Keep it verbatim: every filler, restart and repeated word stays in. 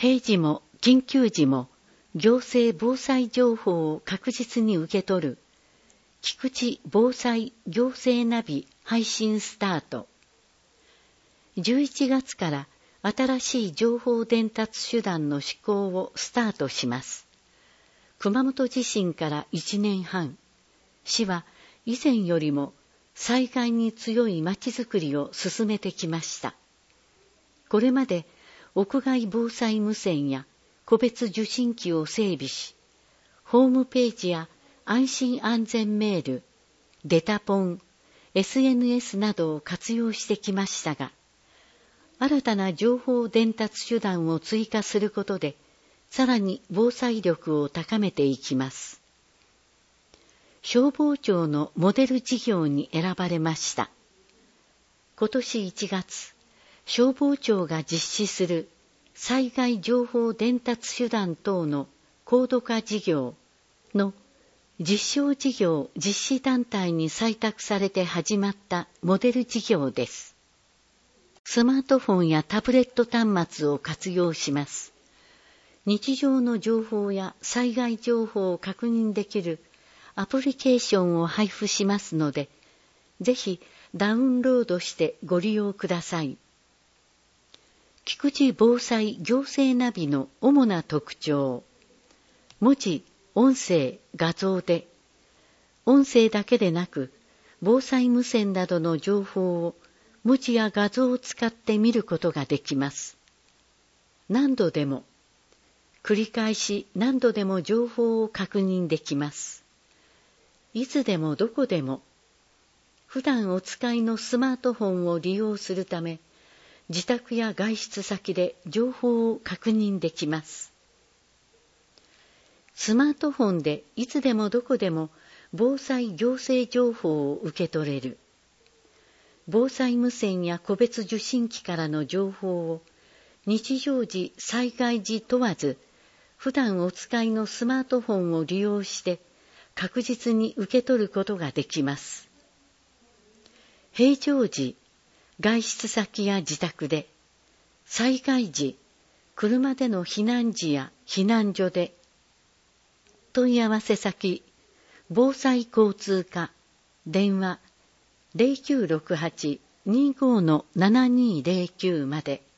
平時も緊急時も行政防災情報を確実に受け取る菊池防災行政ナビ配信スタート。じゅういちがつから新しい情報伝達手段の施行をスタートします。熊本地震からいちねんはん、市は以前よりも災害に強いまちづくりを進めてきました。これまで屋外防災無線や個別受信機を整備し、ホームページや安心安全メール、デタポン、エスエヌエス などを活用してきましたが、新たな情報伝達手段を追加することで、さらに防災力を高めていきます。消防庁のモデル事業に選ばれました。今年いちがつ、消防庁が実施する災害情報伝達手段等の高度化事業の実証事業実施団体に採択されて始まったモデル事業です。スマートフォンやタブレット端末を活用します。日常の情報や災害情報を確認できるアプリケーションを配布しますので、ぜひダウンロードしてご利用ください。菊池防災行政ナビの主な特徴。文字、音声、画像で、音声だけでなく、防災無線などの情報を文字や画像を使って見ることができます。何度でも、繰り返し何度でも情報を確認できます。いつでもどこでも、普段お使いのスマートフォンを利用するため、自宅や外出先で情報を確認できます。スマートフォンでいつでもどこでも防災行政情報を受け取れる。防災無線や個別受信機からの情報を日常時、災害時問わず、普段お使いのスマートフォンを利用して確実に受け取ることができます。平常時、外出先や自宅で、災害時、車での避難時や避難所で、問い合わせ先、防災交通課、電話 ゼロきゅうろくはち にじゅうご ななにーゼロきゅう まで。